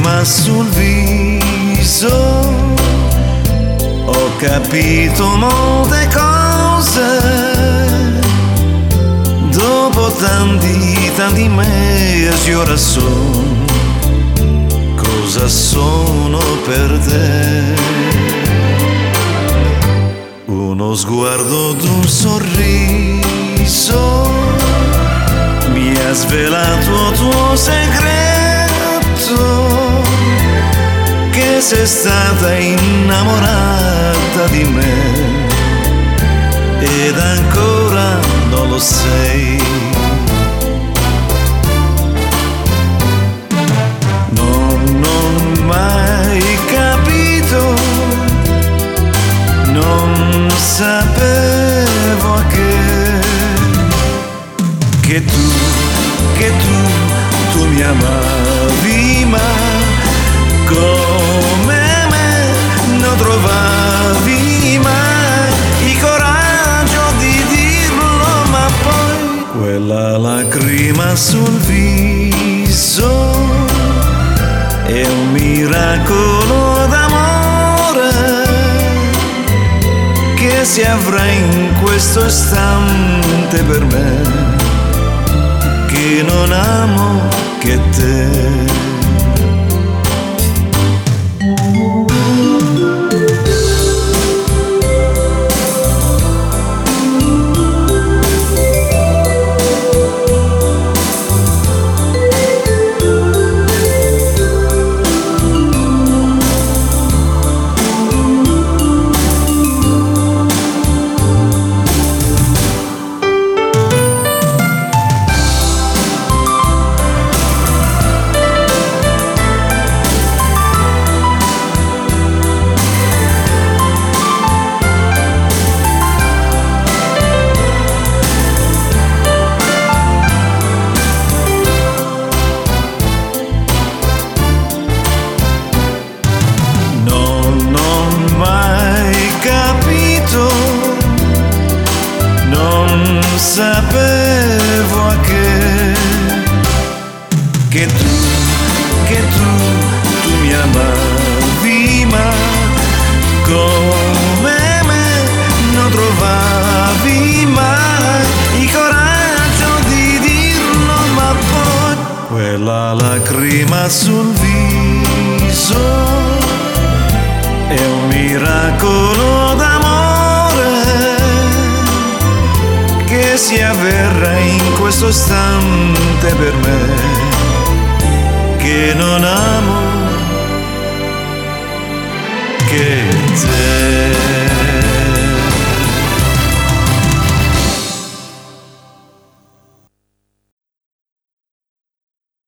lacrima sul viso, ho capito molte cose, dopo tanti mesi ora so cosa sono per te. Uno sguardo d'un sorriso mi ha svelato tuo segreto, che sei stata innamorata di me ed ancora non lo sei. Non ho mai capito, non sapevo che tu mi amavi, ma come me non trovavi mai il coraggio di dirlo. Ma poi quella lacrima sul viso è un miracolo d'amore che si avrà in questo istante per me, che non amo che te. Non sapevo che tu mi amavi, ma come me non trovavi mai il coraggio di dirlo. Ma poi quella lacrima sul viso è un miracolo d'amore che si avverrà in questo istante per me, che non amo che te.